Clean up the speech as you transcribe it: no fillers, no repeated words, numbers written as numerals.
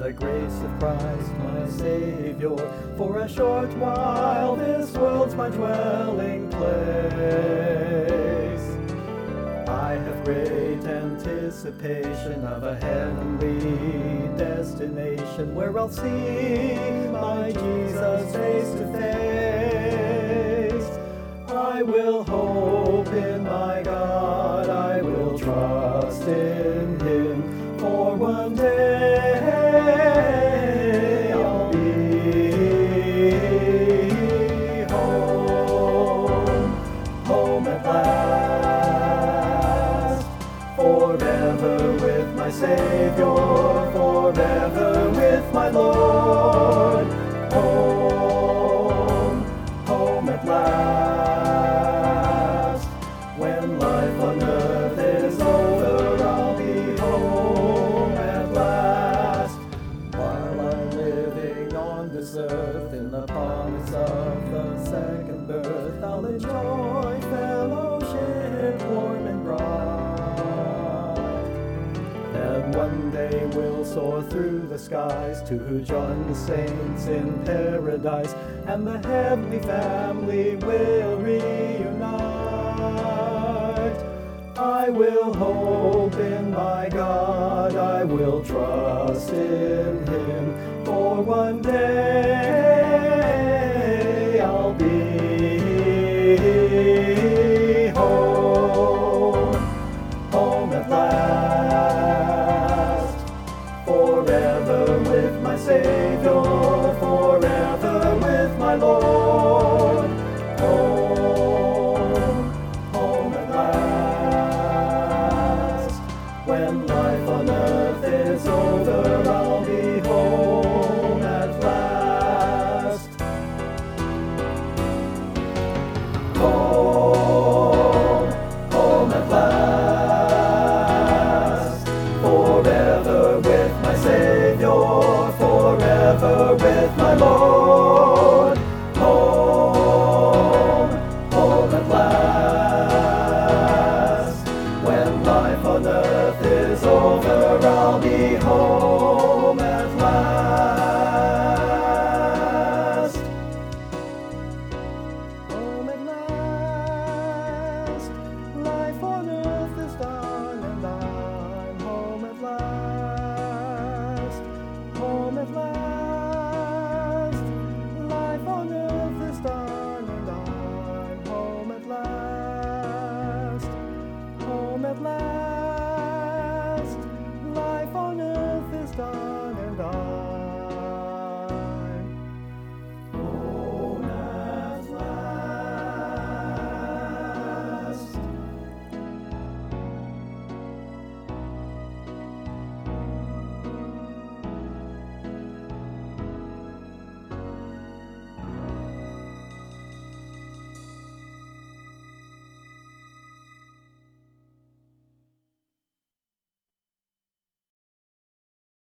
the grace of Christ my Savior. For a short while this world's my dwelling place. I have great anticipation of a heavenly destination, where I'll see my Jesus face to face. I will hope in my God, I will trust in Him, for one day I'll be home at last, forever with my Savior, forever with my Lord. Home at last. When life on earth is over, I'll be home at last. While I'm living on this earth, in the promise of the second birth, I'll enjoy fellowship warm and bright. And one day we'll soar through the skies to join the saints in paradise, and the heavenly family will reunite. I will hope in my God, I will trust in Him, for one day I'll be home at last, forever with my Savior, forever with my Lord. Home at last. When life on earth is over, I'll be home at last. Home at last, forever with my Savior, forever